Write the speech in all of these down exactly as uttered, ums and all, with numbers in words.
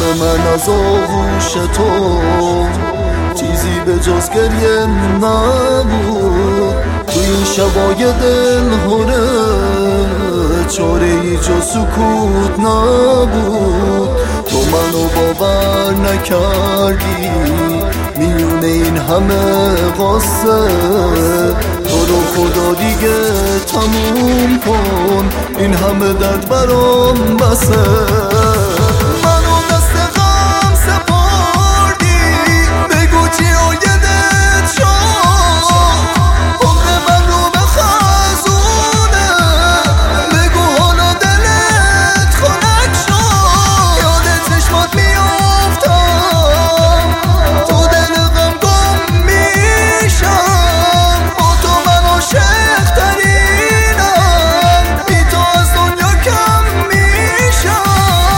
من از آغوش تو چیزی به جز گریه نبود. تو این شبای دلهره چاره ای جز سکوت نبود. تو منو باور نکردی میونه این همه قصه. تو رو خدا دیگه تموم کن این همه درد برام بسه. منو دست غم سپردی بگو چی آیدت شد. عمر من رو به خزونه بگو حالا دلت خنک شد. یاد چشمات میافتم تو دل غم گم میشم. با تو من عاشق ترینم بی تو از دنیا کم میشم.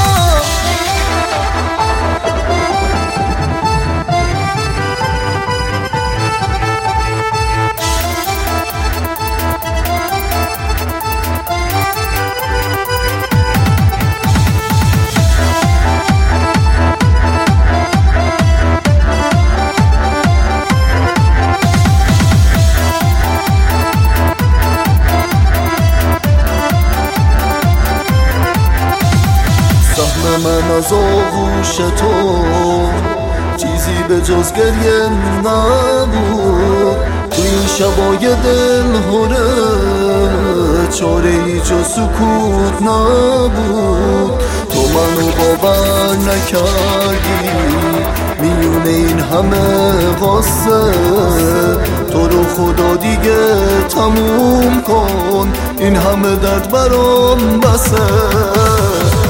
سهم من از آغوش تو چیزی به جز گریه نبود. تو این شبای دلهره چاره ای جز سکوت نبود. تو منو باور نکردی میونه این همه قصه. تو رو خدا دیگه تموم کن این همه درد برام بسه.